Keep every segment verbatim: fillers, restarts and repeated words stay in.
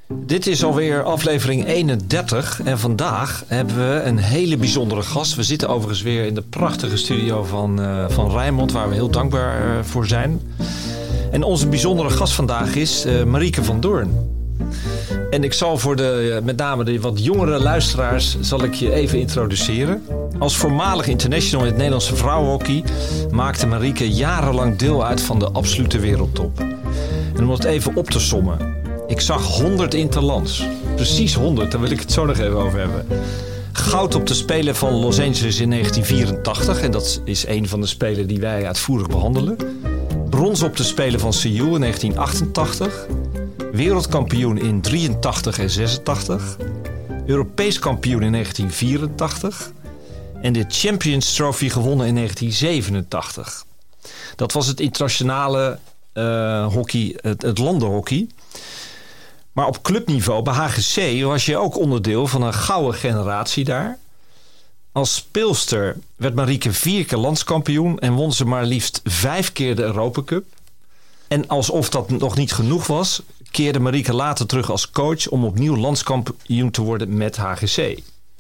Dit is alweer aflevering eenendertig en vandaag hebben we een hele bijzondere gast. We zitten overigens weer in de prachtige studio van, uh, van Rijnmond, waar we heel dankbaar uh, voor zijn. En onze bijzondere gast vandaag is uh, Marieke van Doorn. En ik zal voor de, met name de wat jongere luisteraars, zal ik je even introduceren. Als voormalig international in het Nederlandse vrouwenhockey maakte Marieke jarenlang deel uit van de absolute wereldtop. En om het even op te sommen. Ik zag honderd interlands. Precies honderd, daar wil ik het zo nog even over hebben. Goud op de Spelen van Los Angeles in negentien vierentachtig. En dat is een van de Spelen die wij uitvoerig behandelen. Brons op de Spelen van Seoul in negentien achtentachtig. Wereldkampioen in drieëntachtig en zesentachtig. Europees kampioen in negentien vierentachtig. En de Champions Trophy gewonnen in negentien zevenentachtig. Dat was het internationale uh, hockey, het, het landenhockey. Maar op clubniveau bij H G C was je ook onderdeel van een gouden generatie daar. Als speelster werd Marieke vier keer landskampioen en won ze maar liefst vijf keer de Europa Cup. En alsof dat nog niet genoeg was, keerde Marieke later terug als coach om opnieuw landskampioen te worden met H G C.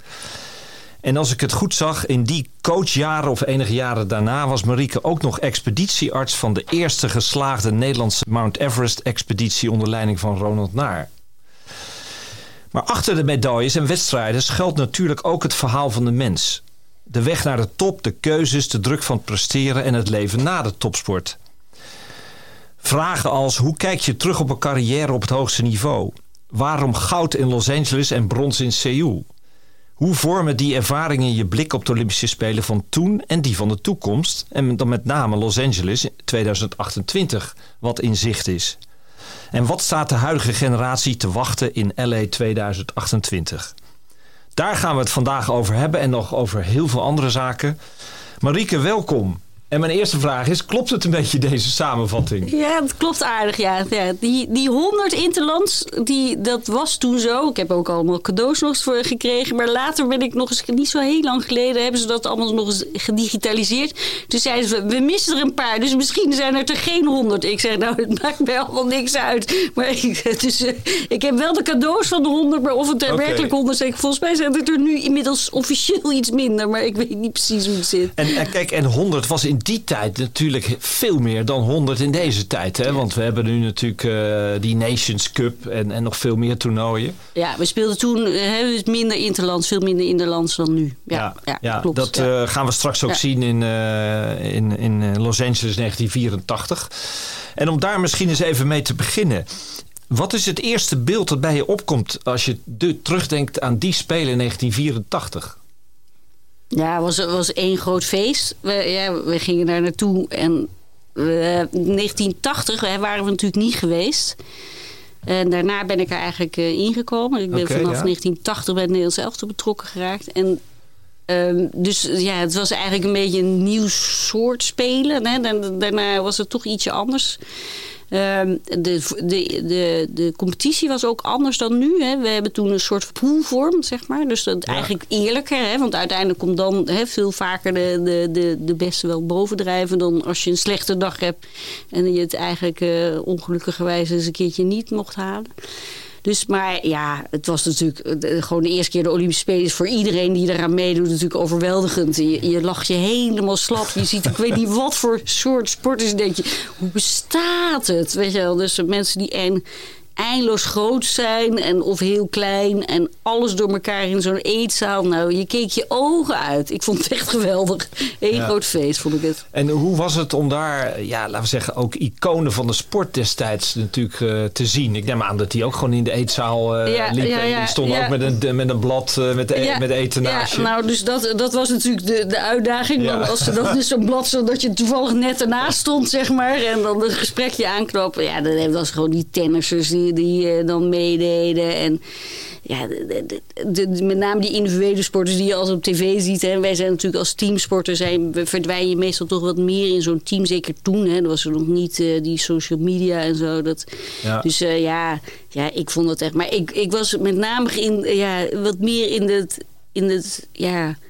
En als ik het goed zag, in die coachjaren of enige jaren daarna was Marieke ook nog expeditiearts van de eerste geslaagde Nederlandse Mount Everest-expeditie onder leiding van Ronald Naar. Maar achter de medailles en wedstrijden schuilt natuurlijk ook het verhaal van de mens. De weg naar de top, de keuzes, de druk van het presteren en het leven na de topsport. Vragen als: hoe kijk je terug op een carrière op het hoogste niveau? Waarom goud in Los Angeles en brons in Seoul? Hoe vormen die ervaringen je blik op de Olympische Spelen van toen en die van de toekomst? En dan met name Los Angeles tweeduizend achtentwintig, wat in zicht is. En wat staat de huidige generatie te wachten in L A tweeduizend achtentwintig? Daar gaan we het vandaag over hebben en nog over heel veel andere zaken. Marieke, welkom. En mijn eerste vraag is, klopt het een beetje deze samenvatting? Ja, het klopt aardig, ja. ja die, die honderd interlands, die, dat was toen zo. Ik heb ook allemaal cadeaus nog eens voor gekregen. Maar later ben ik nog eens, niet zo heel lang geleden, hebben ze dat allemaal nog eens gedigitaliseerd. Toen zeiden ze, we missen er een paar, dus misschien zijn er er geen honderd. Ik zeg, nou, het maakt mij allemaal niks uit. Maar ik, dus, uh, ik heb wel de cadeaus van de honderd, maar of het er okay. werkelijk honderd zijn. Volgens mij zijn het er nu inmiddels officieel iets minder, maar ik weet niet precies hoe het zit. En, en kijk, en honderd was in die tijd natuurlijk veel meer dan honderd in deze tijd. Hè? Want we hebben nu natuurlijk uh, die Nations Cup en, en nog veel meer toernooien. Ja, we speelden toen uh, minder interlands, veel minder interlands dan nu. Ja, ja, ja, ja klopt. Dat uh, ja. gaan we straks ook ja. zien in, uh, in, in Los Angeles negentien vierentachtig. En om daar misschien eens even mee te beginnen. Wat is het eerste beeld dat bij je opkomt als je de, terugdenkt aan die Spelen in negentien vierentachtig? Ja, het was, was één groot feest. We, ja, we gingen daar naartoe en in uh, negentien tachtig waren we natuurlijk niet geweest. En daarna ben ik er eigenlijk uh, ingekomen. Ik ben okay, vanaf ja. negentien tachtig bij het Nederlands elftal betrokken geraakt. En um, dus ja, het was eigenlijk een beetje een nieuw soort spelen. Hè. Daarna was het toch ietsje anders. Um, de, de, de, de competitie was ook anders dan nu. Hè. We hebben toen een soort poolvorm, zeg maar. Dus dat ja. eigenlijk eerlijker. Hè. Want uiteindelijk komt dan hè, veel vaker de, de, de, de beste wel bovendrijven dan als je een slechte dag hebt. En je het eigenlijk uh, ongelukkigerwijs eens een keertje niet mocht halen. Dus, maar ja, het was natuurlijk de, gewoon de eerste keer de Olympische Spelen is voor iedereen die eraan meedoet natuurlijk overweldigend. Je, je lacht je helemaal slap. Je ziet, ik weet niet wat voor soort sport is. Dan denk je, hoe bestaat het? Weet je wel, dus mensen die een eindeloos groot zijn en of heel klein en alles door elkaar in zo'n eetzaal. Nou, je keek je ogen uit. Ik vond het echt geweldig. Eén ja. groot feest vond ik het. En hoe was het om daar, ja, laten we zeggen, ook iconen van de sport destijds natuurlijk uh, te zien? Ik neem aan dat die ook gewoon in de eetzaal uh, ja, liepen. Ja, ja, die stonden ja. ook met een, met een blad uh, met, ja, met eten naast je. Ja, nou, dus dat, dat was natuurlijk de, de uitdaging. Ja. Als ze dan dus zo'n blad zodat je toevallig net ernaast stond, zeg maar. En dan het gesprekje aanknopen. Ja, dat was gewoon die tennissers die die uh, dan meededen. En ja, de, de, de, met name die individuele sporters die je als op tv ziet. Hè. Wij zijn natuurlijk als teamsporter, zijn, we verdwijnen je meestal toch wat meer in zo'n team. Zeker toen, hè. Er was er nog niet uh, die social media en zo. Dat, ja. Dus uh, ja, ja, ik vond het echt. Maar ik, ik was met name in, ja, wat meer in het, in het, ja...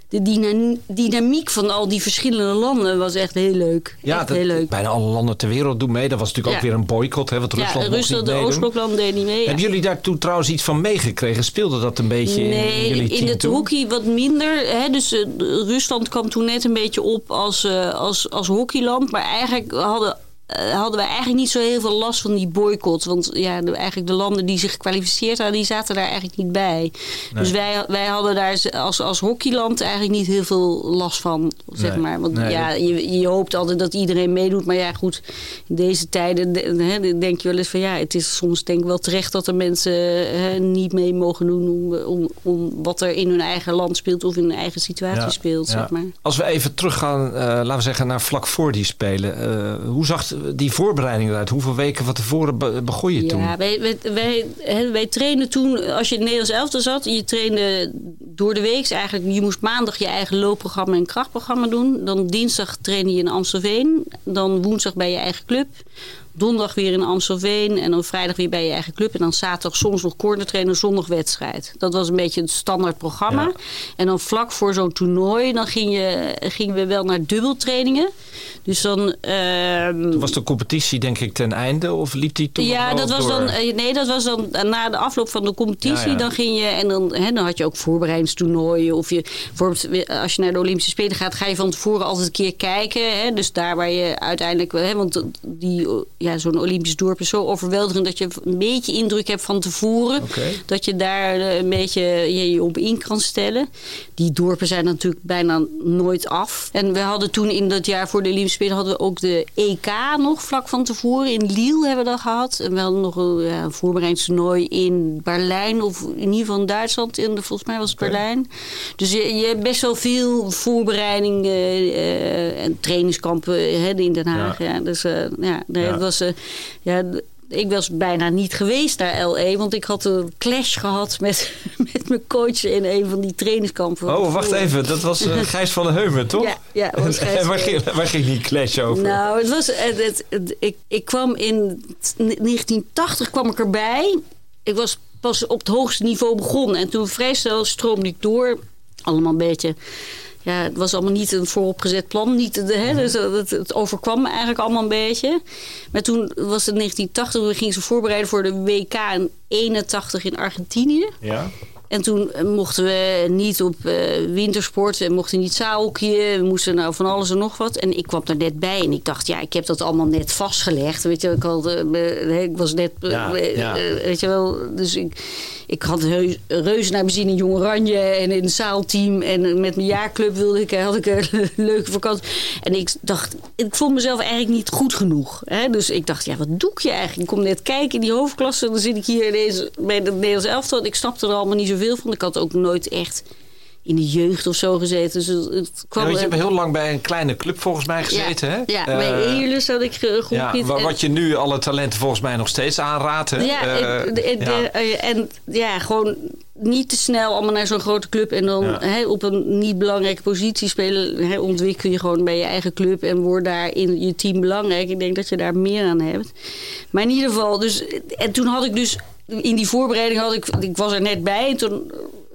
de dyna- dynamiek van al die verschillende landen was echt heel leuk. Ja, echt dat, heel leuk. bijna alle landen ter wereld doen mee. Dat was natuurlijk Ja. ook weer een boycott, hè, want Rusland Ja, mocht Rusland, niet de meedoen. Oostbloklanden deden niet mee. Ja. Hebben jullie daar toen trouwens iets van meegekregen? Speelde dat een beetje Nee, in jullie team in het toen? hockey wat minder. Hè, dus uh, Rusland kwam toen net een beetje op als, uh, als, als hockeyland. Maar eigenlijk hadden, uh, hadden wij eigenlijk niet zo heel veel last van die boycott. Want ja, de, eigenlijk de landen die zich gekwalificeerd hadden, die zaten daar eigenlijk niet bij. Nee. Dus wij, wij hadden daar als, als hockeyland eigenlijk niet heel veel last van, zeg nee. maar. Want nee. ja, je, je hoopt altijd dat iedereen meedoet. Maar ja, goed, in deze tijden hè, denk je wel eens van ja, het is soms denk ik wel terecht dat er mensen hè, niet mee mogen doen om, om, om wat er in hun eigen land speelt of in hun eigen situatie ja, speelt, ja. zeg maar. Als we even teruggaan, uh, laten we zeggen, naar vlak voor die Spelen. Uh, hoe zag die voorbereiding eruit? Hoeveel weken van tevoren be- begon je ja, toen? Ja, wij, wij, wij, wij trainden toen, als je in het Nederlands elftal zat, je trainde door de week eigenlijk. Je moest maandag je eigen loopprogramma en krachtprogramma doen. Dan dinsdag trainde je in Amstelveen. Dan woensdag bij je eigen club. Donderdag weer in Amstelveen en dan vrijdag weer bij je eigen club. En dan zaterdag soms nog cornertrainer, zondag wedstrijd. Dat was een beetje het standaard programma. Ja. En dan vlak voor zo'n toernooi, dan ging je, gingen we wel naar dubbeltrainingen. Dus dan... Uh, toen was de competitie denk ik ten einde of liep die toen Ja, dat was door? dan, nee, dat was dan na de afloop van de competitie. Ja, ja. Dan ging je en dan, hè, dan had je ook voorbereidingstoernooien. Of je, bijvoorbeeld als je naar de Olympische Spelen gaat, ga je van tevoren altijd een keer kijken. Hè, dus daar waar je uiteindelijk... Hè, want die... Ja, zo'n Olympisch dorp is zo overweldigend dat je een beetje indruk hebt van tevoren. Okay. Dat je daar een beetje je, je op in kan stellen. Die dorpen zijn natuurlijk bijna nooit af. En we hadden toen in dat jaar voor de Olympische Spelen hadden we ook de E K nog vlak van tevoren. In Lille hebben we dat gehad. En we hadden nog een, ja, een voorbereidingstoernooi in Berlijn. Of in ieder geval in Duitsland. In de, volgens mij was het okay. Berlijn. Dus je, je hebt best wel veel voorbereiding uh, uh, en trainingskampen uh, in Den Haag. Ja. Ja, dus uh, ja, nee, ja. was Uh, ja, ik was bijna niet geweest naar L A, want ik had een clash gehad met, met mijn coach in een van die trainingskampen. Oh, wacht even. Dat was uh, Gijs van der Heumen, toch? Ja, ja was Gijs. En waar ging, waar ging die clash over? Nou, het was, het, het, het, ik, ik kwam in negentien tachtig kwam ik erbij. Ik was pas op het hoogste niveau begonnen. En toen vrij snel stroomde ik door. Allemaal een beetje... Ja, het was allemaal niet een vooropgezet plan. Niet, hè, dus het, het overkwam me eigenlijk allemaal een beetje. Maar toen was het negentien tachtig. We gingen ze voorbereiden voor de W K in eenentachtig in Argentinië. Ja. En toen mochten we niet op uh, wintersport. We mochten niet zaalhockeyen. We moesten nou van alles en nog wat. En ik kwam er net bij. En ik dacht, ja, ik heb dat allemaal net vastgelegd. Weet je, ik, had, uh, ik was net... Uh, ja, ja. Uh, weet je wel, dus ik... Ik had heus, reuze naar mijn zin in Jong Oranje en in het zaalteam. En met mijn jaarclub wilde ik, had ik een leuke vakantie. En ik dacht, ik vond mezelf eigenlijk niet goed genoeg. Hè? Dus ik dacht, ja, wat doe ik je eigenlijk? Ik kom net kijken in die hoofdklasse. Dan zit ik hier deze, bij het Nederlands elftal. Ik snapte er allemaal niet zoveel van. Ik had ook nooit echt in de jeugd of zo gezeten. Dus het, het kwam, ja, je hebt heel lang bij een kleine club volgens mij gezeten, ja, hè? Ja, uh, bij Eerlus had ik gegroeid. Ja, wat en, je nu alle talenten volgens mij nog steeds aanraadt. Hè? Ja, uh, en, en, ja. en ja, gewoon niet te snel allemaal naar zo'n grote club en dan ja. hè, op een niet belangrijke positie spelen. Hè, ontwikkel je gewoon bij je eigen club en word daar in je team belangrijk. Ik denk dat je daar meer aan hebt. Maar in ieder geval, dus, en toen had ik dus in die voorbereiding had ik, ik was er net bij en toen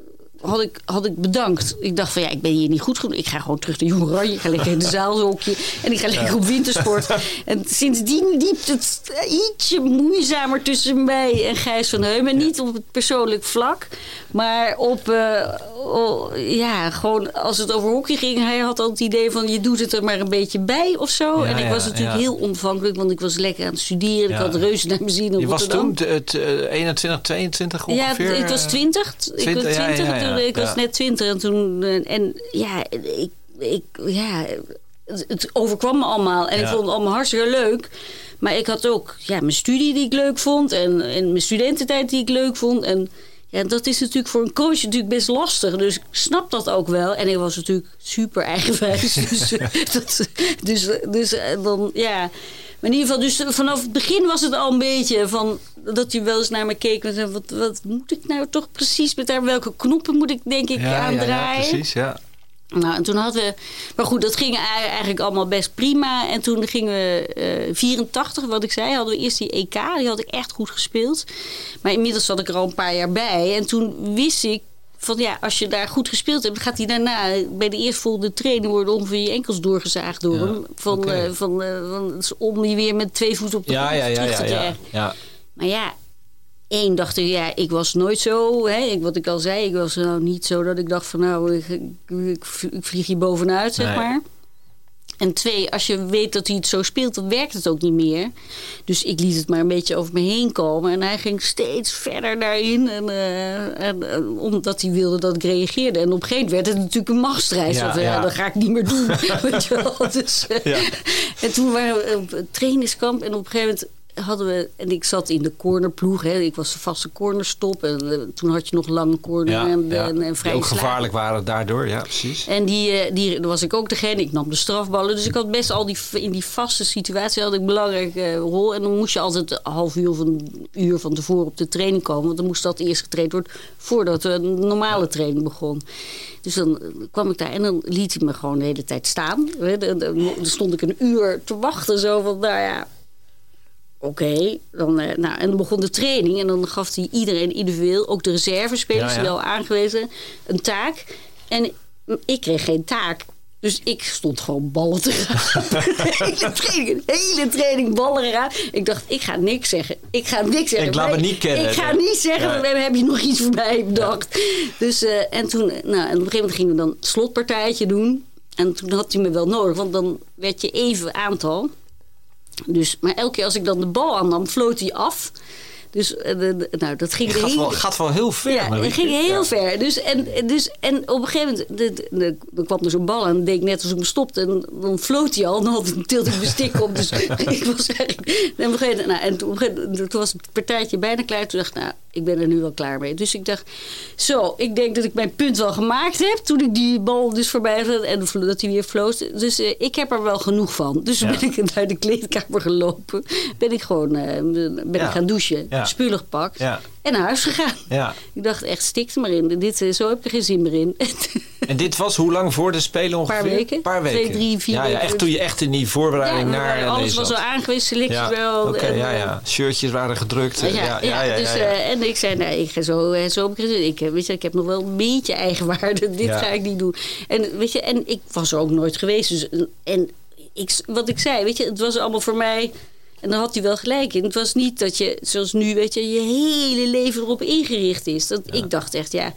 had ik, had ik bedankt. Ik dacht van ja, ik ben hier niet goed genoeg. Ik ga gewoon terug naar Jong Oranje. Ik ga lekker in de zaalhokje. En ik ga lekker op wintersport. En sindsdien liep het ietsje moeizamer tussen mij en Gijs van Heumen. Niet op het persoonlijk vlak. Maar op, uh, oh, ja, gewoon als het over hockey ging. Hij had al het idee van je doet het er maar een beetje bij of zo. Ja, en ik was natuurlijk ja. heel ontvankelijk. Want ik was lekker aan het studeren. Ja. Ik had reuze naar mijn zin in Rotterdam. Je was toen het, uh, eenentwintig, tweeëntwintig ongeveer? Ja, ik was twintig. twintig ik was twintig. Ja, ja, ja. Ik was ja. net twintig en toen... En ja, ik, ik, ja, het overkwam me allemaal. En ja. ik vond het allemaal hartstikke leuk. Maar ik had ook ja, mijn studie die ik leuk vond. En, en mijn studententijd die ik leuk vond. En ja, dat is natuurlijk voor een coach natuurlijk best lastig. Dus ik snap dat ook wel. En ik was natuurlijk super eigenwijs. dus, dat, dus, dus dan, ja... Maar in ieder geval, dus vanaf het begin was het al een beetje van dat je wel eens naar me keek en zei, wat, wat moet ik nou toch precies met haar? Welke knoppen moet ik denk ik ja, aandraaien? Ja, ja, precies, ja. Nou, en toen hadden we... Maar goed, dat ging eigenlijk allemaal best prima. En toen gingen we uh, vierentachtig, wat ik zei, hadden we eerst die E K. Die had ik echt goed gespeeld. Maar inmiddels zat ik er al een paar jaar bij. En toen wist ik van ja, als je daar goed gespeeld hebt, gaat hij daarna bij de eerstvolgende training worden ongeveer je enkels doorgezaagd door ja, hem. Van, okay. uh, van, uh, van, om je weer met twee voeten op de ja, grond ja, ja, terug te ja, krijgen. ja, ja. Maar ja, één dacht ik, ja, ik was nooit zo, hè, ik, wat ik al zei, ik was nou niet zo dat ik dacht van nou, ik, ik, ik vlieg hier bovenuit, zeg nee. maar. En twee, als je weet dat hij het zo speelt, dan werkt het ook niet meer. Dus ik liet het maar een beetje over me heen komen. En hij ging steeds verder daarin. En, uh, en, uh, omdat hij wilde dat ik reageerde. En op een gegeven moment werd het natuurlijk een machtsstrijd. Ja, van, ja. ja, dat ga ik niet meer doen. Weet je wel. Dus, uh, ja. En toen waren we op het trainingskamp. En op een gegeven moment hadden we... En ik zat in de cornerploeg. Hè. Ik was de vaste cornerstop. En uh, toen had je nog lange corner ja, en, ja. en, en vrije die ook gevaarlijk waren daardoor. Ja, precies. En die, uh, die was ik ook degene. Ik nam de strafballen. Dus ik had best al die... In die vaste situatie had ik een belangrijke uh, rol. En dan moest je altijd een half uur of een uur van tevoren op de training komen. Want dan moest dat eerst getraind worden voordat een normale training begon. Dus dan kwam ik daar en dan liet hij me gewoon de hele tijd staan. Dan stond ik een uur te wachten. Zo van, nou ja... Oké, okay, dan, uh, nou, en dan begon de training en dan gaf hij iedereen individueel, ook de reservespelers, ja, ja. die al aangewezen, een taak. En ik kreeg geen taak. Dus ik stond gewoon ballen te gaan. de hele training, de hele training ballen gaan. Ik dacht, ik ga niks zeggen. Ik ga niks zeggen. Ik laat me niet kennen. Ik ga niet zeggen, ja. heb je nog iets voor mij bedacht. Ja. Dus, uh, en toen, nou, en op een gegeven moment gingen we dan het slotpartijtje doen. En toen had hij me wel nodig, want dan werd je even aantal. Dus, maar elke keer als ik dan de bal aannam, floot hij af. Dus uh, de, nou, dat ging het gaat, heel, wel, gaat wel heel ver. Ja, het ging heel ja. ver. Dus, en, dus, en op een gegeven moment de, de, de, dan kwam er zo'n bal aan. En deed ik net als ik me stopte. En dan floot hij al. En dan tilde ik mijn stick op. Dus ik was eigenlijk... En, op een gegeven moment, nou, en toen, op een gegeven moment, toen was het partijtje bijna klaar. Toen dacht ik, nou, ik ben er nu wel klaar mee. Dus ik dacht, zo, ik denk dat ik mijn punt wel gemaakt heb. Toen ik die bal dus voorbij had. En dat hij weer floot. Dus uh, ik heb er wel genoeg van. Dus ja. ben ik naar de kleedkamer gelopen. Ben ik gewoon uh, ben ja. ik gaan douchen. Ja. Spullen gepakt ja. en naar huis gegaan. Ja. Ik dacht echt, stik er maar in. Dit, zo heb ik er geen zin meer in. En dit was hoe lang voor de Spelen ongeveer? Een paar weken. Een paar weken. Twee, drie, vier ja, ja, echt toen je echt in die voorbereiding ja, naar... alles was al aangewezen, selectie ja. wel. Oké, okay, ja, ja. Shirtjes waren gedrukt. Ja, ja, ja, ja, ja, dus, ja, ja. Uh, en ik zei, nou, ik ga zo, zo op ik, weet je, ik heb nog wel een beetje eigenwaarde. Dit ja. ga ik niet doen. En, weet je, en ik was er ook nooit geweest. Dus, en ik, wat ik zei, weet je, het was allemaal voor mij... En dan had hij wel gelijk in. Het was niet dat je, zoals nu, weet je, je hele leven erop ingericht is. Dat, ja. Ik dacht echt, ja,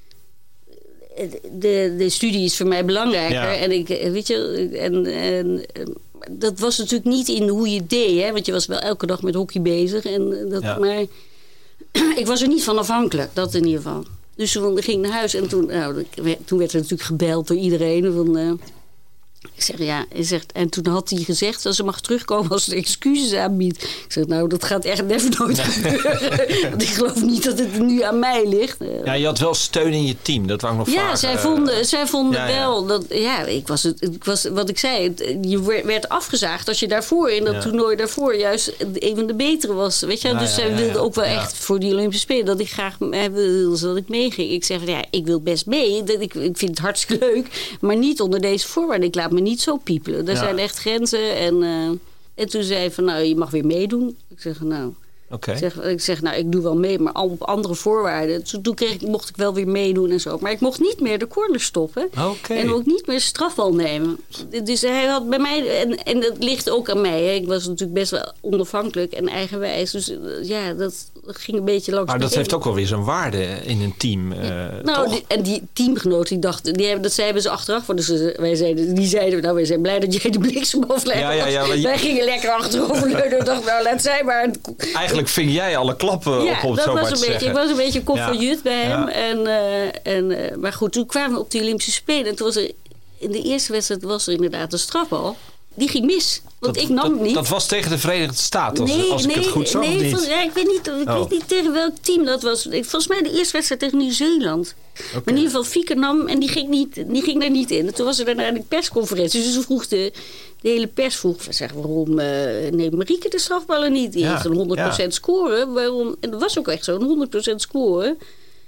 de, de studie is voor mij belangrijker. Ja. En ik, weet je, en, en dat was natuurlijk niet in hoe je het deed, hè? Want je was wel elke dag met hockey bezig. En dat, ja. Maar ik was er niet van afhankelijk, dat in ieder geval. Dus toen ging ik naar huis en toen, nou, toen werd er natuurlijk gebeld door iedereen van... Uh, Ik zeg, ja, hij zegt, en toen had hij gezegd dat ze mag terugkomen als ze excuses aanbiedt. Ik zeg, nou, dat gaat echt even nooit gebeuren. Want ik geloof niet dat het nu aan mij ligt. Ja, je had wel steun in je team, dat wou ik nog ja, vragen. zij vonden, zij vonden ja, ja. wel dat, ja, ik was, het, ik was, wat ik zei, het, je werd afgezaagd als je daarvoor, in dat ja. toernooi daarvoor, juist een van de betere was. Weet je, ja, dus ja, zij ja, wilde ja. ook wel ja. echt voor die Olympische Spelen dat ik graag wilde dat ik meeging. Ik zeg, ja, ik wil best mee. Dat ik, ik vind het hartstikke leuk, maar niet onder deze voorwaarden. Ik laat me niet zo piepelen. Er ja. zijn echt grenzen. En, uh, en toen zei hij van, nou, je mag weer meedoen. Ik zeg, nou... Okay. Ik, zeg, ik zeg, nou, ik doe wel mee, maar al op andere voorwaarden. Toen, toen kreeg ik, mocht ik wel weer meedoen en zo. Maar ik mocht niet meer de corner stoppen. Okay. En ook niet meer strafbal nemen. Dus hij had bij mij... En, en dat ligt ook aan mij. Hè. Ik was natuurlijk best wel onafhankelijk en eigenwijs. Dus uh, ja, dat ging een beetje langs. Maar dat heeft ook wel weer zijn waarde in een team. Uh, ja. Nou, toch? Die, en die teamgenoten die dachten... Die hebben, dat zeiden ze achteraf. Dus wij zeiden, die zeiden, nou, wij zijn blij dat jij de bliksem afleidt. Ja, ja, ja, je... Wij gingen lekker achterover. Ik dacht, nou, laat zij maar... Eigenlijk ving jij alle klappen ja, op, om het zo maar te beetje, zeggen. Ik was een beetje kop van jut bij hem. Ja. En, uh, en, uh, maar goed, toen kwamen we op de Olympische Spelen. En toen was er, in de eerste wedstrijd was er inderdaad een strafbal. Die ging mis. Want dat, ik nam dat, het niet. Dat was tegen de Verenigde Staten, als, nee, als ik nee, het goed zag. Nee, niet? Volgens, ja, ik weet niet, ik oh. weet niet tegen welk team dat was. Volgens mij de eerste wedstrijd tegen Nieuw-Zeeland. Okay. Maar in ieder geval, Fieke nam en die ging, niet, die ging daar niet in. En toen was er daarna een persconferentie. Dus ze vroeg de, de hele pers vroeg, zeg, waarom uh, neemt Marieke de strafballen niet? Die ja, heeft een honderd procent ja. scoren. Waarom? En dat was ook echt zo, een honderd procent scoren.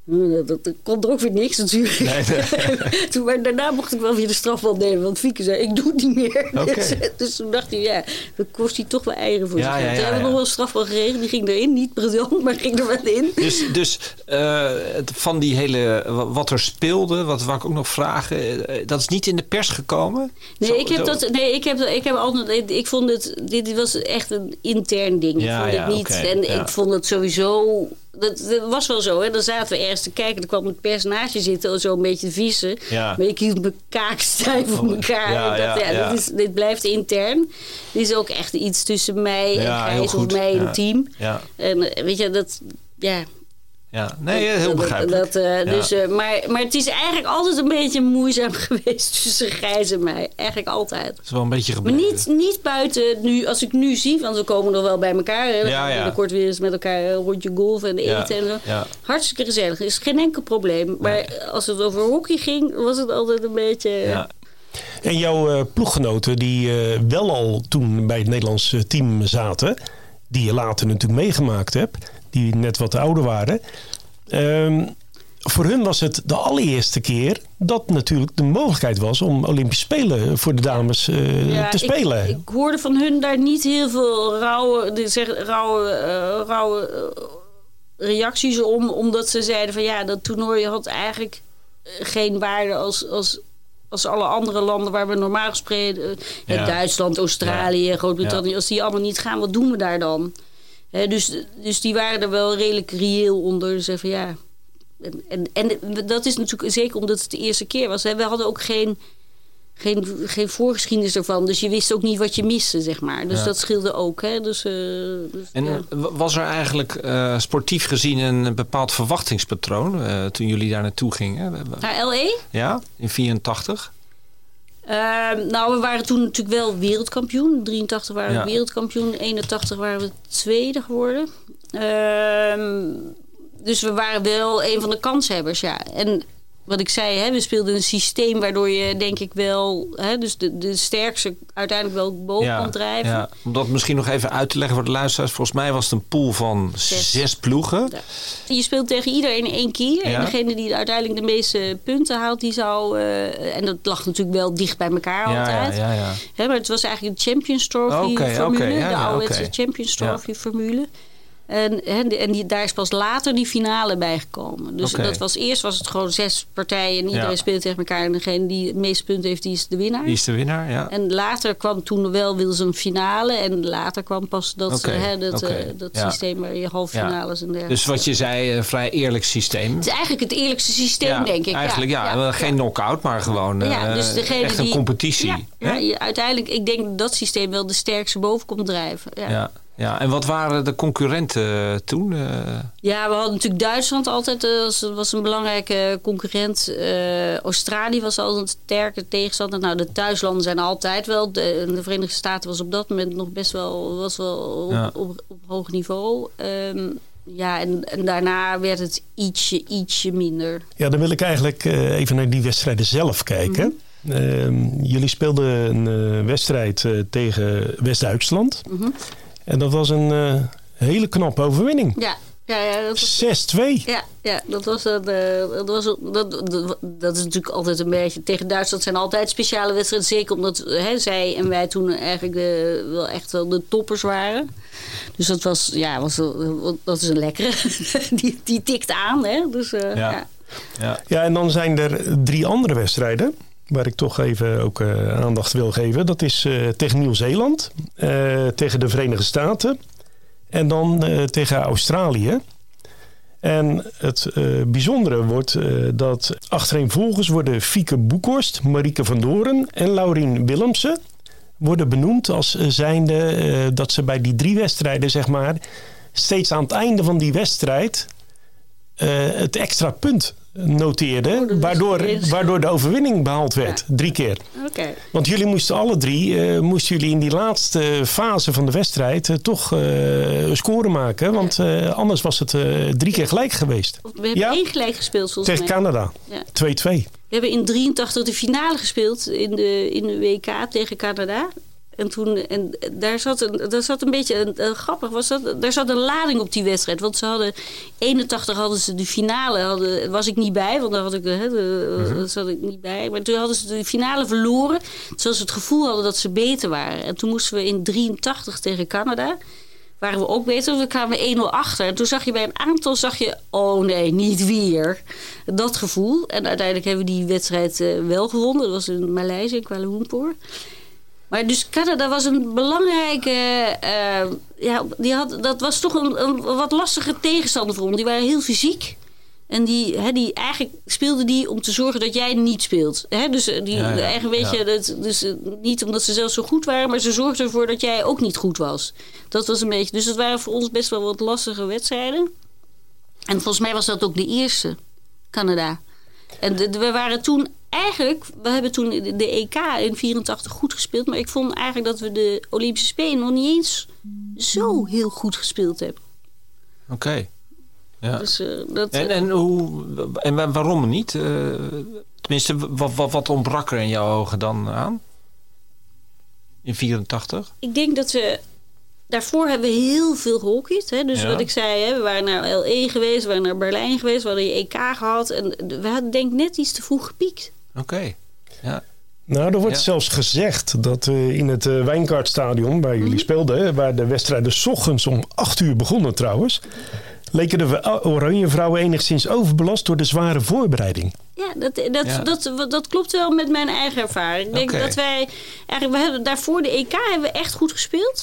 Dat, dat, dat komt er ook weer niks natuurlijk. Nee, nee. Toen, maar daarna mocht ik wel weer de strafbal nemen. Want Fieke zei, ik doe het niet meer. Okay. Dus, dus toen dacht hij, ja, dan kost hij toch wel eieren voor ja, zich. Ja, ja, toen hebben we ja. nog wel een strafbal gekregen. Die ging erin. Niet briljant, maar ging er wel in. Dus, dus uh, van die hele, wat er speelde, wat wou ik ook nog vragen. Uh, dat is niet in de pers gekomen? Nee, zo, ik heb zo. dat. Nee, ik heb, ik heb altijd. Ik vond het. Dit was echt een intern ding. Ja, ik vond ja, het niet. Okay, en ja. ik vond het sowieso. Dat, dat was wel zo, hè. Dan zaten we ergens te kijken. Er kwam een personage zitten, zo een beetje te vissen. Ja. Maar ik hield mijn kaak stijf voor elkaar. Ja, ja, ja, ja, ja. Dit, is, dit blijft intern. Dit is ook echt iets tussen mij en ja, Gijs of mij en ja. het team. Ja. En weet je, dat... Ja... Ja, nee, heel begrijpelijk. Dat, uh, ja. dus, uh, maar, maar het is eigenlijk altijd een beetje moeizaam geweest tussen Gijs en mij. Eigenlijk altijd. Het is wel een beetje gebeurd. Maar niet, niet buiten nu, als ik nu zie, want we komen nog wel bij elkaar. Hè. Dan ja, gaan we ja. binnenkort weer eens met elkaar een rondje golf en eten ja, en zo. Ja. Hartstikke gezellig. Is geen enkel probleem. Maar nee. als het over hockey ging, was het altijd een beetje... Ja. En jouw uh, ploeggenoten die uh, wel al toen bij het Nederlands team zaten, die je later natuurlijk meegemaakt hebt, die net wat ouder waren. Um, voor hun was het de allereerste keer dat natuurlijk de mogelijkheid was om Olympische Spelen voor de dames uh, ja, te spelen. Ik, ik hoorde van hun daar niet heel veel rauwe, zeg, rauwe, uh, rauwe uh, reacties om, omdat ze zeiden van ja, dat toernooi had eigenlijk geen waarde als, als, als alle andere landen waar we normaal gesproken, uh, ja. Duitsland, Australië, ja. Groot-Brittannië, ja. als die allemaal niet gaan, wat doen we daar dan? He, dus, dus die waren er wel redelijk reëel onder. Dus even, ja. en, en, en dat is natuurlijk zeker omdat het de eerste keer was. Hè. We hadden ook geen, geen, geen voorgeschiedenis ervan. Dus je wist ook niet wat je miste, zeg maar. Dus ja. dat scheelde ook. Hè. Dus, uh, dus, en ja. was er eigenlijk uh, sportief gezien een bepaald verwachtingspatroon uh, toen jullie daar naartoe gingen? Naar L A? Ja, in vierentachtig. Uh, nou, we waren toen natuurlijk wel wereldkampioen. In drieëntachtig waren we ja. wereldkampioen. In eenentachtig waren we tweede geworden. Uh, dus we waren wel een van de kanshebbers, ja. En wat ik zei, hè, we speelden een systeem waardoor je denk ik wel... Hè, dus de, de sterkste uiteindelijk wel boven ja, kon drijven. Ja. Om dat misschien nog even uit te leggen voor de luisteraars. Volgens mij was het een pool van zes, zes ploegen. Ja. Je speelt tegen iedereen in één keer. Ja. En degene die uiteindelijk de meeste punten haalt, die zou... Uh, en dat lag natuurlijk wel dicht bij elkaar ja, altijd. Ja, ja, ja. Hè, maar het was eigenlijk een Champions Trophy okay, formule. Okay, ja, de ja, ouderwetse okay. Champions Trophy ja. formule. En, en die, daar is pas later die finale bijgekomen. Dus okay. dat was, eerst was het gewoon zes partijen en iedereen ja. speelde tegen elkaar. En degene die het meeste punten heeft, die is de winnaar. Die is de winnaar, ja. En later kwam toen wel wilden ze een finale. En later kwam pas dat, okay. hè, dat, okay. uh, dat ja. systeem waar je halve finales ja. en dergelijke. Dus wat je zei, een vrij eerlijk systeem. Het is eigenlijk het eerlijkste systeem, ja, denk ik. Eigenlijk ja, ja. ja. geen knock-out, maar gewoon ja, dus uh, echt een die, competitie. Ja, ja, ja, uiteindelijk, ik denk dat dat systeem wel de sterkste boven komt drijven. Ja. ja. Ja, en wat waren de concurrenten toen? Uh... Ja, we hadden natuurlijk Duitsland altijd. Dat was, was een belangrijke concurrent. Uh, Australië was altijd een sterke tegenstander. Nou, de thuislanden zijn altijd wel. De, de Verenigde Staten was op dat moment nog best wel, was wel op, ja. op, op, op hoog niveau. Um, ja, en, en daarna werd het ietsje, ietsje minder. Ja, dan wil ik eigenlijk uh, even naar die wedstrijden zelf kijken. Mm-hmm. Uh, jullie speelden een uh, wedstrijd uh, tegen West-Duitsland. Mm-hmm. En dat was een uh, hele knappe overwinning. Ja, ja, ja, dat was, zes twee. Ja, ja, dat was een, uh, dat was een, dat, dat, dat is natuurlijk altijd een beetje... Tegen Duitsland zijn altijd speciale wedstrijden. Zeker omdat hè, zij en wij toen eigenlijk de, wel echt wel de toppers waren. Dus dat was, ja, was, dat is een lekkere. die, die tikt aan, hè. Dus, uh, ja. Ja. Ja. ja, en dan zijn er drie andere wedstrijden waar ik toch even ook uh, aandacht wil geven. Dat is uh, tegen Nieuw-Zeeland, uh, tegen de Verenigde Staten en dan uh, tegen Australië. En het uh, bijzondere wordt uh, dat achtereenvolgens worden Fieke Boekhorst, Marieke van Doren en Laurien Willemsen worden benoemd als zijnde uh, dat ze bij die drie wedstrijden, zeg maar, steeds aan het einde van die wedstrijd uh, het extra punt noteerde, oh, waardoor, waardoor de overwinning behaald werd. Ja. Drie keer. Okay. Want jullie moesten alle drie, uh, moesten jullie in die laatste fase van de wedstrijd uh, toch uh, scoren maken. Want uh, anders was het uh, drie keer gelijk geweest. We hebben ja? één gelijk gespeeld volgens tegen mij. Canada. Ja. twee twee. We hebben in drieëntachtig de finale gespeeld in de, in de W K tegen Canada. En toen, en daar zat een, daar zat een beetje, een, een, grappig was dat, daar zat een lading op die wedstrijd. Want ze hadden, eenentachtig hadden ze de finale, hadden, was ik niet bij, want daar had ik, hè, de, mm-hmm. zat ik niet bij. Maar toen hadden ze de finale verloren, zoals ze het gevoel hadden dat ze beter waren. En toen moesten we in drieëntachtig tegen Canada, waren we ook beter. We kwamen één nul achter. En toen zag je bij een aantal, zag je, oh nee, niet weer. Dat gevoel. En uiteindelijk hebben we die wedstrijd uh, wel gewonnen. Dat was in Maleisië, in Kuala Lumpur. Maar dus Canada was een belangrijke... Uh, ja, die had, dat was toch een, een wat lastige tegenstander voor ons. Die waren heel fysiek. En die, hè, die eigenlijk speelden die om te zorgen dat jij niet speelt. Hè? Dus die ja, ja, eigen weet je, ja. dat, dus niet omdat ze zelf zo goed waren, maar ze zorgden ervoor dat jij ook niet goed was. Dat was een beetje. Dus dat waren voor ons best wel wat lastige wedstrijden. En volgens mij was dat ook de eerste, Canada. En de, de, we waren toen eigenlijk, we hebben toen de E K in vierentachtig goed gespeeld, maar ik vond eigenlijk dat we de Olympische Spelen nog niet eens zo heel goed gespeeld hebben. Oké. Okay. Ja. Dus, uh, dat, en, en, hoe, en waarom niet? Uh, tenminste, wat, wat, wat ontbrak er in jouw ogen dan aan? In vierentachtig? Ik denk dat we... Daarvoor hebben we heel veel gehockeyd. Hè? Dus ja. wat ik zei, hè, we waren naar L A geweest, we waren naar Berlijn geweest, we hadden je E K gehad. En we hadden denk ik net iets te vroeg gepiekt. Oké, okay. ja. Nou, er wordt ja. zelfs gezegd dat uh, in het uh, Wijngaardstadion waar jullie mm-hmm. speelden, waar de wedstrijden 's ochtends om acht uur begonnen trouwens, leken de Oranje Vrouwen enigszins overbelast door de zware voorbereiding. Ja, dat, dat, ja. Dat, dat, dat klopt wel met mijn eigen ervaring. Ik denk okay. dat wij, eigenlijk, we hebben daarvoor de E K hebben we echt goed gespeeld.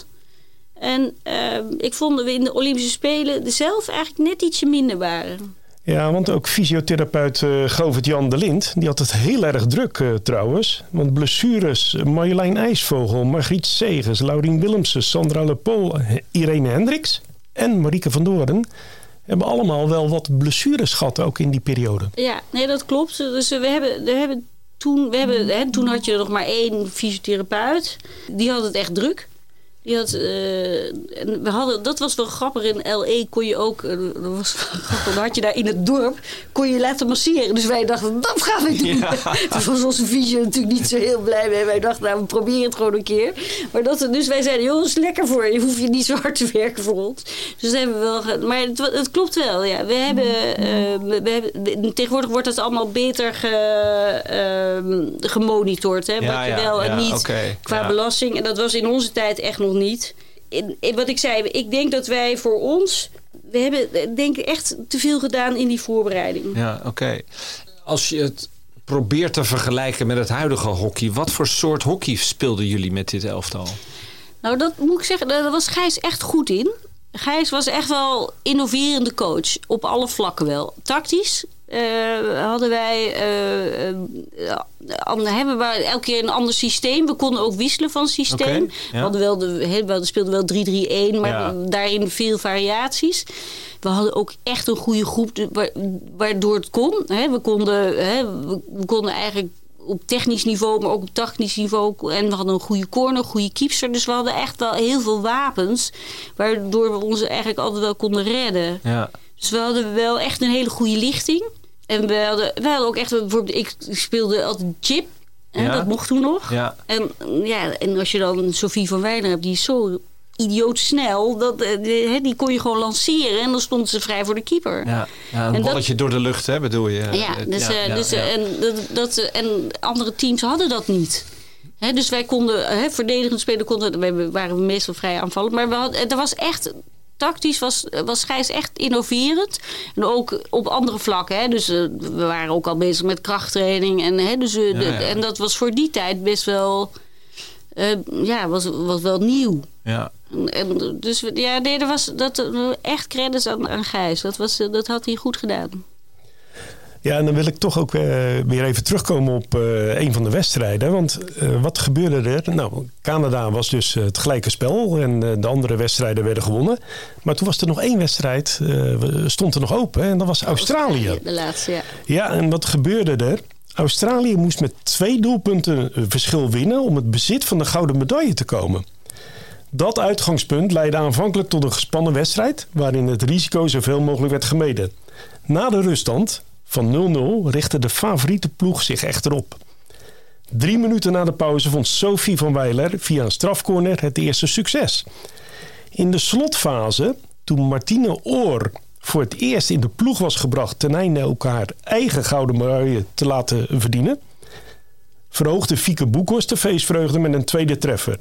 En uh, ik vond dat we in de Olympische Spelen zelf eigenlijk net ietsje minder waren. Ja, want ook fysiotherapeut uh, Govert-Jan de Lind, die had het heel erg druk uh, trouwens. Want blessures, Marjolein IJsvogel, Margriet Segers, Laurien Willemsen, Sandra Lepol, Irene Hendricks en Marieke van Doorn hebben allemaal wel wat blessures gehad ook in die periode. Ja, nee, dat klopt. Dus we hebben, we hebben toen, we hebben, hè, toen had je nog maar één fysiotherapeut. Die had het echt druk. Die had, uh, we hadden, dat was wel grappig. In L A kon je ook, uh, dat was grappig, dan had je daar in het dorp, kon je laten masseren. Dus wij dachten, dat gaan we doen. Ja. Toen was onze fysio natuurlijk niet zo heel blij mee. Wij dachten, nou, we proberen het gewoon een keer. Maar dat, dus wij zeiden, joh, dat is lekker voor je. Hoef je niet zo hard te werken voor ons. Dus dat hebben we wel ge- Maar het, het klopt wel, ja. We hebben, uh, we hebben, tegenwoordig wordt het allemaal beter ge, uh, gemonitord. Hè? Ja, wat je ja, wel ja, en niet okay, qua ja. belasting. En dat was in onze tijd echt nog niet. In, in wat ik zei, ik denk dat wij voor ons, we hebben denk ik echt te veel gedaan in die voorbereiding. Ja, oké. Okay. Als je het probeert te vergelijken met het huidige hockey, wat voor soort hockey speelden jullie met dit elftal? Nou, dat moet ik zeggen, daar was Gijs echt goed in. Gijs was echt wel innoverende coach, op alle vlakken wel. Tactisch uh, hadden wij, uh, uh, hebben we elke keer een ander systeem. We konden ook wisselen van systeem. Okay, ja. We hadden wel de, we speelden wel drie drie een, maar ja. daarin veel variaties. We hadden ook echt een goede groep waardoor het kon. We konden, we konden eigenlijk op technisch niveau, maar ook op tactisch niveau. En we hadden een goede corner, een goede keepster. Dus we hadden echt wel heel veel wapens, waardoor we ons eigenlijk altijd wel konden redden. Ja. Dus we hadden wel echt een hele goede lichting. En we hadden, we hadden ook echt, bijvoorbeeld, ik speelde altijd chip. Hè, ja. Dat mocht toen nog. Ja. En, ja, en als je dan Sophie van Wijnen hebt, die is zo idioot snel. Dat, die, die kon je gewoon lanceren en dan stond ze vrij voor de keeper. Ja, ja een en balletje dat, door de lucht, hè, bedoel je? Ja, dus, ja, ja, dus, ja. En, dat, dat, en andere teams hadden dat niet. He, dus wij konden, he, verdedigend spelen, konden, wij waren meestal vrij aanvallend. Maar we hadden, er was echt, tactisch was, was Gijs echt innoverend. En ook op andere vlakken. Hè. Dus uh, we waren ook al bezig met krachttraining. En, he, dus, uh, ja, de, ja. en dat was voor die tijd best wel, uh, ja, was, was wel nieuw. Ja. En dus ja, nee, er was dat echt credits aan, aan Gijs. Dat, was, dat had hij goed gedaan. Ja, en dan wil ik toch ook uh, weer even terugkomen op uh, een van de wedstrijden. Want uh, wat gebeurde er? Nou, Canada was dus uh, het gelijke spel en uh, de andere wedstrijden werden gewonnen. Maar toen was er nog één wedstrijd, uh, stond er nog open hè, en dat was Australië. Australië. De laatste, ja. Ja, en wat gebeurde er? Australië moest met twee doelpunten verschil winnen om het bezit van de gouden medaille te komen. Dat uitgangspunt leidde aanvankelijk tot een gespannen wedstrijd, waarin het risico zoveel mogelijk werd gemeden. Na de ruststand van nul nul richtte de favoriete ploeg zich echter op. Drie minuten na de pauze vond Sophie van Weiler via een strafcorner het eerste succes. In de slotfase, toen Martine Oor voor het eerst in de ploeg was gebracht ten einde ook haar eigen gouden medaille te laten verdienen, verhoogde Fieke Boekhorst de feestvreugde met een tweede treffer.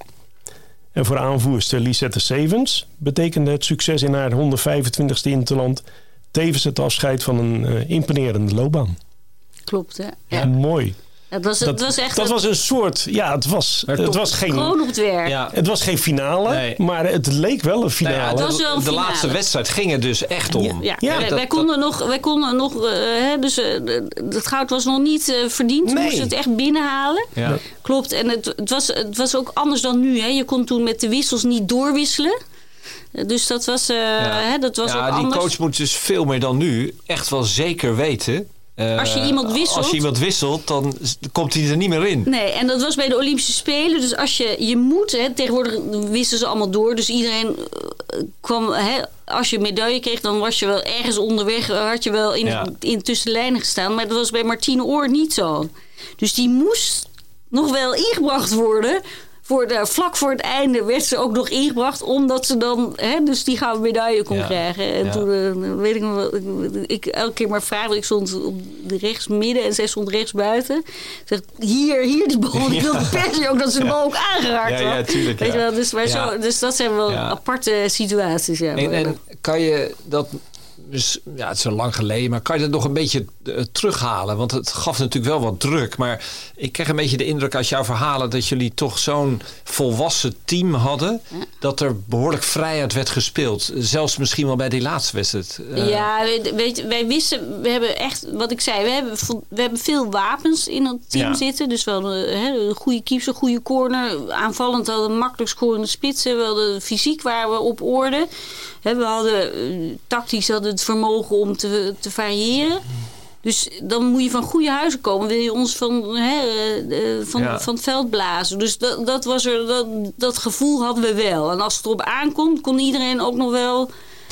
En voor aanvoerster Lisette Sevens betekende het succes in haar honderdvijfentwintigste interland tevens het afscheid van een uh, imponerende loopbaan. Klopt, hè? Ja. Ja, mooi. Het was, Dat, het was echt dat een was een soort, ja, het was, het was geen, kroon op het werk. Ja. het was geen finale, Nee. maar het leek wel een finale. Nou ja, Het was wel een de finale. laatste wedstrijd ging er dus echt om. Ja, Ja, wij, dat- wij konden nog, wij konden nog uh, hè, dus uh, het goud was nog niet uh, verdiend. We Nee. moesten het echt binnenhalen. Ja. Klopt, en het, het, was, het was ook anders dan nu. Hè. Je kon toen met de wissels niet doorwisselen. Uh, Dus dat was, uh, Ja. hè, dat was ja, ook die anders. coach moet dus veel meer dan nu echt wel zeker weten. Uh, Als je iemand wisselt- Als je iemand wisselt, dan s- komt hij er niet meer in. Nee, en dat was bij de Olympische Spelen. Dus als je, je moet, hè, tegenwoordig wisten ze allemaal door. Dus iedereen uh, kwam, hè, als je een medaille kreeg, dan was je wel ergens onderweg. Had je wel in, Ja. in tussen de lijnen gestaan. Maar dat was bij Martine Oor niet zo. Dus die moest nog wel ingebracht worden. Voor de, vlak voor het einde werd ze ook nog ingebracht. Omdat ze dan hè, dus die gouden medaille kon Ja. krijgen. En Ja. toen uh, weet ik nog wel. Ik, ik elke keer maar vragen. Ik stond op de rechts midden en zij stond rechts buiten. Ik zeg, hier, hier die bal. Ik wilde per se ook dat ze de bal ook aangeraakt Ja, had. ja, tuurlijk, Weet ja. je wel, dus, maar Ja. zo, dus dat zijn wel Ja. aparte situaties. Ja, En, en kan je dat, dus, ja, het is al lang geleden, maar kan je dat nog een beetje uh, terughalen? Want het gaf natuurlijk wel wat druk. Maar ik kreeg een beetje de indruk uit jouw verhalen dat jullie toch zo'n volwassen team hadden. Ja. Dat er behoorlijk vrijheid werd gespeeld. Zelfs misschien wel bij die laatste wedstrijd. Uh, Ja, weet, weet je, wij wisten, we hebben echt, wat ik zei, we hebben, vo- we hebben veel wapens in het team Ja. zitten. Dus we hadden hè, een goede keeper, een goede corner. Aanvallend hadden we makkelijk scorende spitsen. We hadden fysiek waren we op orde. Hè, we hadden uh, tactisch hadden het vermogen om te, te variëren. Dus dan moet je van goede huizen komen. Wil je ons van, hè, uh, van, Ja. van het veld blazen. Dus dat, dat, was er, dat, dat gevoel hadden we wel. En als het erop aankomt, kon iedereen ook nog wel...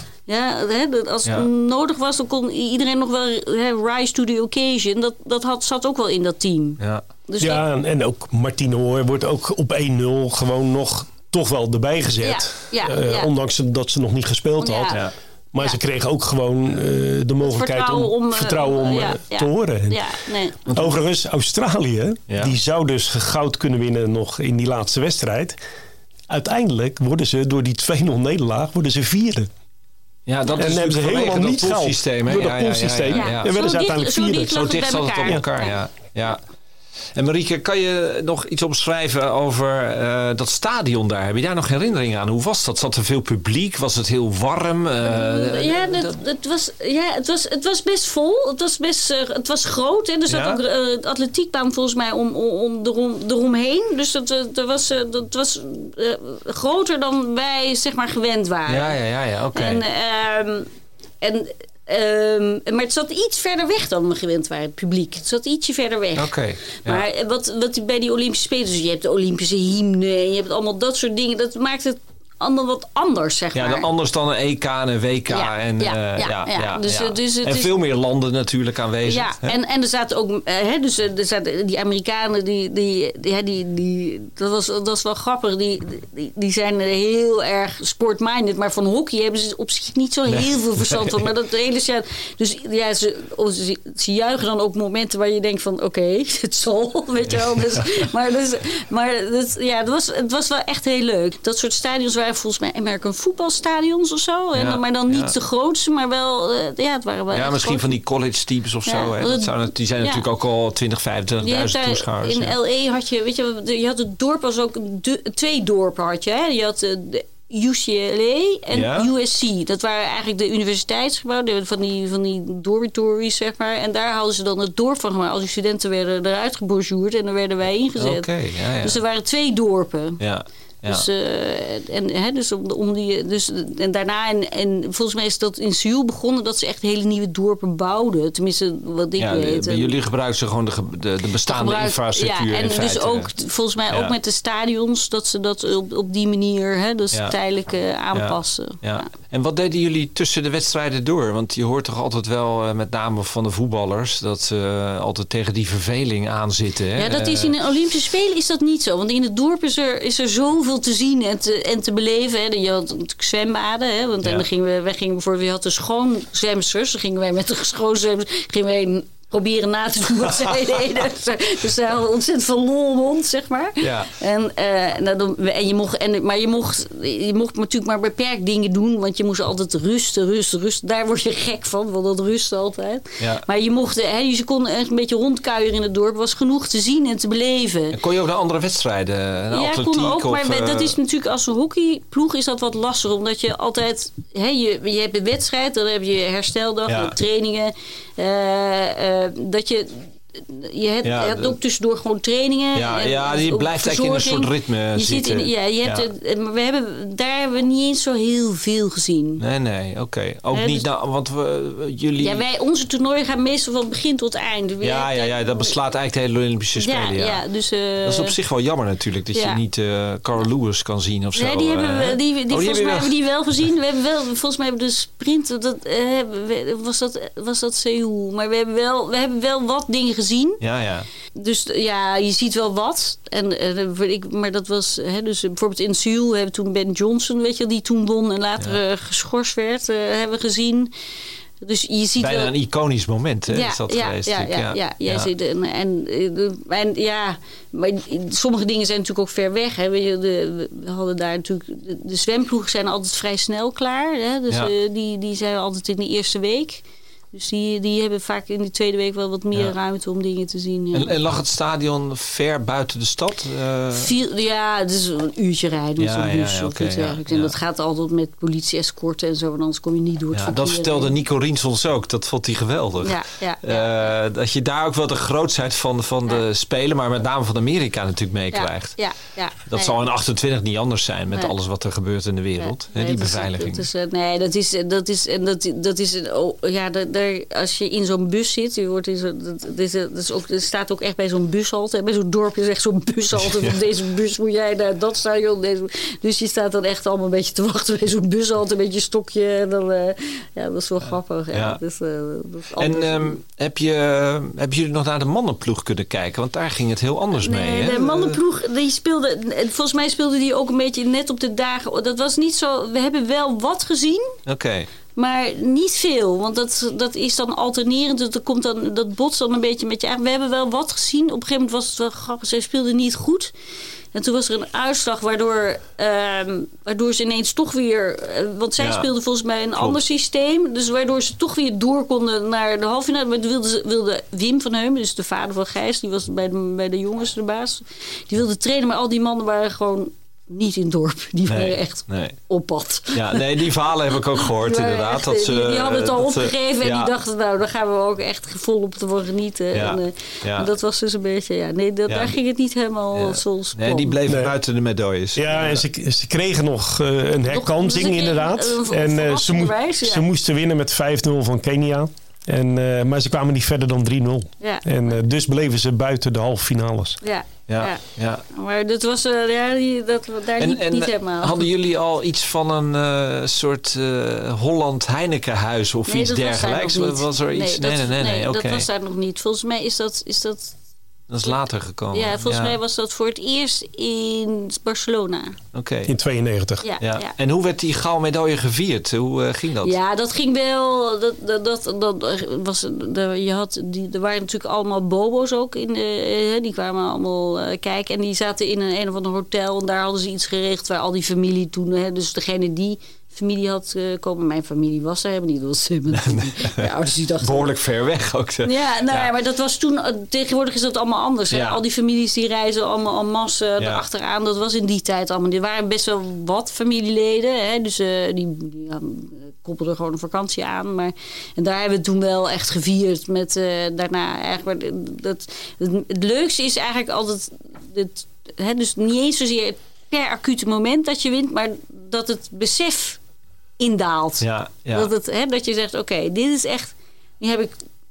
Ja, hè, dat als het Ja. nodig was, dan kon iedereen nog wel hè, rise to the occasion. Dat, dat had, zat ook wel in dat team. Ja. Dus Ja, dat- en, en ook Martine Oor wordt ook op één nul gewoon nog toch wel erbij gezet. Ja, ja, Eh, ja. Ondanks dat ze nog niet gespeeld Ja. had. Ja. Maar Ja. ze kregen ook gewoon uh, de mogelijkheid vertrouwen om, om, eh, vertrouwen om ja, uh, ja. te horen. En ja, nee. overigens, Australië, Ja. die zou dus goud kunnen winnen nog in die laatste wedstrijd. Uiteindelijk worden ze door die twee nul nederlaag worden ze vierde. Ja, dat En is hebben ze vanwege helemaal dat niet gehaald. poolsysteem, hè? Door dat Ja, ja, ja, poolsysteem. ja, ja. En werden Zo ze dicht- uiteindelijk zo vierde. dicht Zo lag het dicht bij zat het op elkaar. elkaar, ja. ja. En Marieke, kan je nog iets omschrijven over uh, dat stadion daar? Heb je daar nog herinneringen aan? Hoe was dat? Zat er veel publiek? Was het heel warm? Uh, Ja, het, het, was, ja het, was, het was best vol. Het was, best, uh, het was groot. Hè. Er zat Ja? ook uh, de atletiekbaan volgens mij om, om, om erom, eromheen. Dus dat, uh, dat was, uh, dat was uh, groter dan wij zeg maar gewend waren. Ja, ja, ja, ja oké. En, um, en, um, maar het zat iets verder weg dan we gewend waren, het publiek. Het zat ietsje verder weg. Oké. Okay, ja. Maar wat, wat bij die Olympische Spelen... Dus je hebt de Olympische hymne en je hebt allemaal dat soort dingen. Dat maakt het allemaal wat anders, zeg ja, maar. dan anders dan een E K en een W K. Ja, en, ja, uh, ja, ja, ja. ja, Dus, ja. dus het en is- veel meer landen natuurlijk aanwezig. Ja, hè? en, en er zaten ook, uh, hè, dus uh, er zaten die Amerikanen, die, die, die, ja, die, die, dat, was, dat was wel grappig, die, die, die zijn heel erg sportminded, maar van hockey hebben ze op zich niet zo Nee. heel veel verstand van. Maar dat hele jaar, dus ja, ze, ze, ze juichen dan ook momenten waar je denkt van, oké, okay, het zal, weet je wel. Dus, maar dus, maar dat, ja, het was, het was wel echt heel leuk. Dat soort stadions waren volgens mij American voetbalstadions of zo. En, Ja, maar dan niet ja. de grootste, maar wel, uh, ja, het waren wel Ja, echt misschien grote. van die college teams of Ja, zo. Hè? want Dat zou, net- die zijn ja. natuurlijk ook al twintig, Je hebt vijfentwintigduizend daar- toeschouwers. in ja. L A had je, weet je, je had het dorp als ook de, twee dorpen had je. Hè? Je had uh, de U C L A en Ja. U S C. Dat waren eigenlijk de universiteitsgebouwen van die, van die dormitories, zeg maar. En daar hadden ze dan het dorp van gemaakt. Al die studenten werden eruit gebonjourd en dan werden wij ingezet. Oké, ja, ja. Dus er waren twee dorpen. ja. Ja. Dus, uh, en, hè, dus, om, om die, dus en daarna, en, en volgens mij is dat in Seoul begonnen dat ze echt hele nieuwe dorpen bouwden. Tenminste, wat ik ja, weet. Bij jullie gebruiken ze gewoon de, de, de bestaande gebruik, infrastructuur. Ja, en in dus feite. ook, volgens mij ja. ook met de stadions, dat ze dat op, op die manier hè, dus ja. tijdelijk uh, aanpassen. Ja. Ja. Ja. En wat deden jullie tussen de wedstrijden door? Want je hoort toch altijd wel, uh, met name van de voetballers, dat ze uh, altijd tegen die verveling aanzitten. Hè? Ja, dat is in de Olympische Spelen is dat niet zo. Want in het dorp is er, is er zoveel te zien en te, en te beleven. Hè. Je had zwembaden. Hè. Want ja. en dan gingen we, wij gingen bijvoorbeeld, je had de schoonzwemsters. Dan gingen wij met de schoonzwemsters gingen wij proberen na te doen wat zij deden. Dus daar hadden ontzettend veel lol rond, zeg maar. Ja. En, uh, en je mocht, en, maar je mocht, je mocht natuurlijk maar beperkt dingen doen, want je moest altijd rusten, rusten, rusten. Daar word je gek van, want dat rusten altijd. Ja. Maar je mocht, hè, je kon echt een beetje rondkuieren in het dorp. Was genoeg te zien en te beleven. En kon je ook naar andere wedstrijden? Een ja, atletiek, kon ook. of, maar uh... dat is natuurlijk als een hockeyploeg is dat wat lastiger, omdat je altijd, hè, je, je hebt een wedstrijd, dan heb je hersteldag, ja. trainingen. Uh, uh, dat je je hebt, ja, je hebt ook tussendoor gewoon trainingen. Ja, en, ja je blijft eigenlijk in een soort ritme je zitten. Zit in, ja, je hebt ja. Het, maar we hebben, daar hebben we niet eens zo heel veel gezien. Nee, nee, oké. Okay. Ook He, niet, dus, nou, want we, jullie... Ja, wij, onze toernooien gaan meestal van begin tot eind. Ja, ja, ja, dat beslaat eigenlijk de hele Olympische Spelen. Ja, ja. Ja, dus, uh, dat is op zich wel jammer natuurlijk, dat ja. je niet uh, Carl Lewis kan zien of zo. Nee, die hebben we, die, die, oh, volgens die mij hebben we die wel gezien. We hebben wel, volgens mij hebben we de sprint, dat, uh, was dat, was dat Seoul. Maar we hebben, wel, we hebben wel wat dingen gezien. Ja, ja. Dus ja, je ziet wel wat. En, uh, ik, maar dat was, hè, dus bijvoorbeeld in Seoul hebben we toen Ben Johnson, weet je, die toen won en later ja. uh, geschorst werd, uh, hebben we gezien. Dus je ziet bijna wel, een iconisch moment, hè, ja, is dat ja, geweest. Ja, ja, ja, ja, ja. ja. Ziet, en, en, en ja, maar sommige dingen zijn natuurlijk ook ver weg. Hè. We, de, we hadden daar natuurlijk, de, de zwemploegen zijn altijd vrij snel klaar. Hè. Dus ja. uh, die, die zijn altijd in de eerste week. Dus die, die hebben vaak in de tweede week wel wat meer ja. ruimte om dingen te zien. Ja. En, en lag het stadion ver buiten de stad? Uh... Viel, ja, het is een uurtje rijden met ja, zo'n bus. Ja, ja, okay, ja, en ja. dat gaat altijd met politie-escorten en zo, want anders kom je niet door het ja, verkeer. Dat vertelde Nico Riens ons ook. Dat vond hij geweldig. Ja, ja, ja. Uh, dat je daar ook wel de grootheid van, van ja. de Spelen, maar met name van Amerika natuurlijk meekrijgt. Ja, ja, ja. Dat nee, zal in achtentwintig niet anders zijn met nee. alles wat er gebeurt in de wereld. Nee, nee, die beveiliging. Is, dat is, nee, dat is... Dat is, dat, dat is oh, ja, daar, als je in zo'n bus zit, je wordt in zo, dat, is, dat is ook, er staat ook echt bij zo'n bushalte. Bij zo'n dorpje is echt zo'n bushalte. Ja. Op deze bus moet jij naar dat stadion. Deze, dus je staat dan echt allemaal een beetje te wachten bij zo'n bushalte. Een beetje stokje. En dan, uh, ja, dat is wel grappig. Ja. Ja. Dus, uh, dat is en um, heb je, hebben jullie nog naar de mannenploeg kunnen kijken? Want daar ging het heel anders nee, mee. Hè? De mannenploeg, die speelde, volgens mij speelde die ook een beetje net op de dagen. Dat was niet zo. We hebben wel wat gezien. Oké. Okay. Maar niet veel, want dat, dat is dan alternerend. Dat, komt dan, dat botst dan een beetje met je eigen. We hebben wel wat gezien. Op een gegeven moment was het wel grappig. Zij speelde niet goed. En toen was er een uitslag waardoor, um, waardoor ze ineens toch weer... Uh, want zij ja, speelde volgens mij een klopt. ander systeem. Dus waardoor ze toch weer door konden naar de halve finale. Maar toen wilde, wilde Wim van Heumen, dus de vader van Gijs... die was bij de, bij de jongens de baas. Die wilde trainen, maar al die mannen waren gewoon... niet in het dorp. Die nee, waren echt nee. op pad. Ja, nee, die verhalen heb ik ook gehoord inderdaad. Echt, dat ze, die, die hadden het al dat, opgegeven en ja. die dachten, nou, daar gaan we ook echt volop van genieten. Ja. En, uh, ja. en dat was dus een beetje, ja, nee, dat, ja. daar ging het niet helemaal ja. zoals Nee, die bleven nee. buiten de medailles. Ja, ja. en ze, ze kregen nog uh, een herkansing dus inderdaad. Een, en uh, ze, mo- wijs, ja. ze moesten winnen met vijf nul van Kenia. En, uh, maar ze kwamen niet verder dan drie nul. Ja. En uh, dus bleven ze buiten de halve finales. Ja. Ja, ja. ja. Maar dat was uh, ja, die, dat, daar en, niet, en, niet helemaal. Hadden jullie al iets van een uh, soort uh, Holland Heinekenhuis of nee, iets dergelijks? Was, was er iets? Nee, nee, dat, nee, nee, nee, nee okay. dat was daar nog niet. Volgens mij is dat... Is dat Dat is later gekomen. Ja, volgens ja. mij was dat voor het eerst in Barcelona. Oké. Okay. In tweeënnegentig. Ja, ja. ja. En hoe werd die gouden medaille gevierd? Hoe uh, ging dat? Ja, dat ging wel. Dat, dat, dat, dat was, de, je had, die, er waren natuurlijk allemaal bobo's ook. In de, die kwamen allemaal uh, kijken. En die zaten in een, een of ander hotel. En daar hadden ze iets geregeld waar al die familie toen... Hè, dus degene die... familie had uh, komen. Mijn familie was er helemaal niet. Dat was mijn ouders die dachten... Behoorlijk ver weg ook. Te... Ja, nou ja, maar dat was toen... Tegenwoordig is dat allemaal anders. Hè? Ja. Al die families die reizen allemaal en masse ja. erachteraan. Dat was in die tijd allemaal. Er waren best wel wat familieleden. Hè? Dus uh, die, die ja, koppelden gewoon een vakantie aan. Maar, en daar hebben we toen wel echt gevierd. Met uh, daarna eigenlijk... Dat, het, het leukste is eigenlijk altijd... Het, hè, dus niet eens zozeer... per acute moment dat je wint, maar dat het besef indaalt. Ja, ja. Dat, het, hè, dat je zegt, oké, okay, dit is echt... Nu heb ik...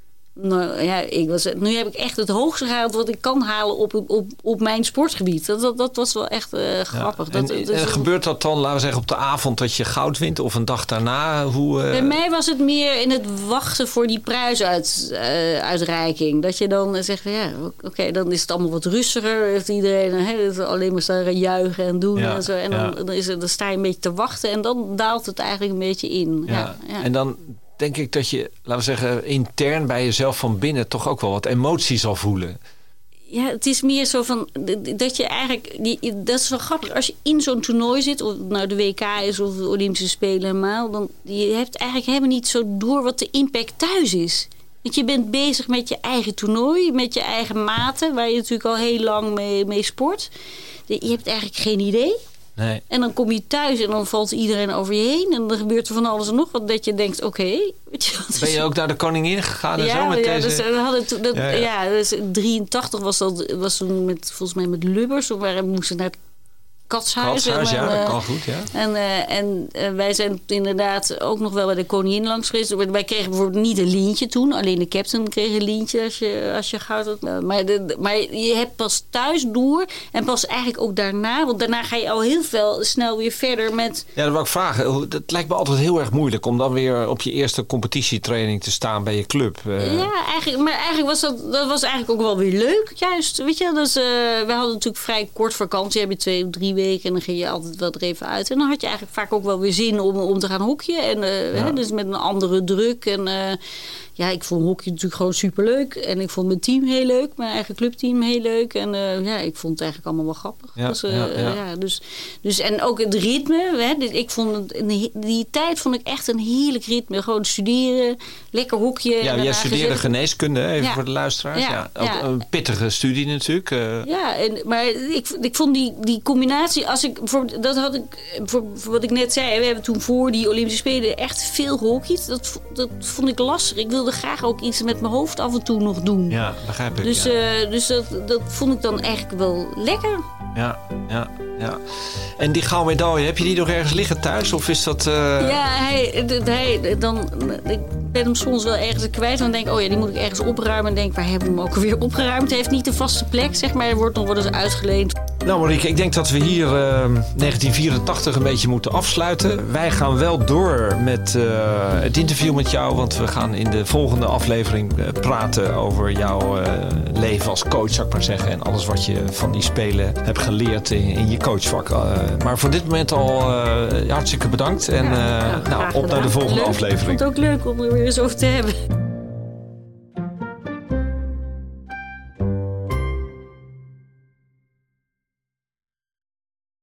Nou, ja, ik was, nu heb ik echt het hoogste gehaald wat ik kan halen op, op, op mijn sportgebied. Dat, dat, dat was wel echt uh, grappig. Ja. En, dat, en, en gebeurt dat dan, laten we zeggen, op de avond dat je goud wint of een dag daarna? Hoe, uh... Bij mij was het meer in het wachten voor die prijsuitreiking. Uh, dat je dan zegt, ja, oké, okay, dan is het allemaal wat rustiger. Heeft iedereen hè, alleen maar staan juichen en doen ja, en zo. En dan, ja. dan, is het, dan sta je een beetje te wachten en dan daalt het eigenlijk een beetje in. Ja. Ja, ja. En dan denk ik dat je, laten we zeggen, intern bij jezelf van binnen toch ook wel wat emotie zal voelen. Ja, het is meer zo van dat je eigenlijk, die, dat is wel grappig. Als je in zo'n toernooi zit, of het nou de W K is of de Olympische Spelen helemaal, dan je hebt eigenlijk helemaal niet zo door wat de impact thuis is. Want je bent bezig met je eigen toernooi, met je eigen maten, waar je natuurlijk al heel lang mee, mee sport. Je hebt eigenlijk geen idee. Nee. En dan kom je thuis en dan valt iedereen over je heen. En dan gebeurt er van alles en nog wat. Dat je denkt, oké. Okay, ben je ook naar de koningin gegaan? En ja, zo met ja, deze... dus, we hadden to, dat, ja, ja. ja dus drieëntachtig was dat was toen met, volgens mij met Lubbers. Toen waren, we moesten naar het Katshuis. Katshuis, en, ja, uh, dat kan goed, ja. En, uh, en uh, wij zijn inderdaad ook nog wel bij de koningin langs geweest. Wij kregen bijvoorbeeld niet een lintje toen. Alleen de captain kreeg een lintje als je, als je goud had. Uh, maar, de, maar je hebt pas thuis door. En pas eigenlijk ook daarna. Want daarna ga je al heel veel snel weer verder met... Ja, dat wil ik vragen. Het lijkt me altijd heel erg moeilijk om dan weer op je eerste competitietraining te staan bij je club. Uh. Ja, eigenlijk, maar eigenlijk was dat, dat was eigenlijk ook wel weer leuk. Juist, weet je. Dus, uh, we hadden natuurlijk vrij kort vakantie. Heb je twee of drie weken. En dan ging je altijd wel er even uit. En dan had je eigenlijk vaak ook wel weer zin om, om te gaan hockeyen. En, uh, ja. hè, dus met een andere druk. En uh, ja, ik vond hockey natuurlijk gewoon superleuk. En ik vond mijn team heel leuk. Mijn eigen clubteam heel leuk. En uh, ja, ik vond het eigenlijk allemaal wel grappig. Ja, dus, uh, ja, ja. ja, dus, dus, en ook het ritme. Hè, dus ik vond het, die, die tijd vond ik echt een heerlijk ritme. Gewoon studeren, lekker hockeyen. Ja, jij studeerde gezet... geneeskunde, even ja. voor de luisteraars. Ja, ja, ook ja. een pittige studie natuurlijk. Uh. Ja, en, maar ik, ik vond die, die combinatie... Als ik, voor, dat had ik, voor, voor wat ik net zei... We hebben toen voor die Olympische Spelen echt veel gehockeyd. Dat, dat vond ik lastig. Ik wilde graag ook iets met mijn hoofd af en toe nog doen. Ja, begrijp ik. Dus, ja. uh, dus dat, dat vond ik dan eigenlijk wel lekker. Ja, ja, ja. En die gouden medaille, heb je die nog ergens liggen thuis? Of is dat... Uh... Ja, hij, hij, dan, ik ben hem soms wel ergens kwijt. Dan denk ik, oh ja, die moet ik ergens opruimen. En denk, waar hebben we hem ook alweer opgeruimd? Hij heeft niet een vaste plek, zeg maar. Hij wordt nog wel eens uitgeleend. Nou Marieke, ik denk dat we hier uh, negentien vierentachtig een beetje moeten afsluiten. Wij gaan wel door met uh, het interview met jou. Want we gaan in de volgende aflevering uh, praten over jouw uh, leven als coach, zou ik maar zeggen. En alles wat je van die Spelen hebt geleerd in, in je coachvak. Uh, maar voor dit moment al uh, hartstikke bedankt. En uh, ja, nou, op naar de volgende leuk. aflevering. Ik vond het ook leuk om er weer eens over te hebben.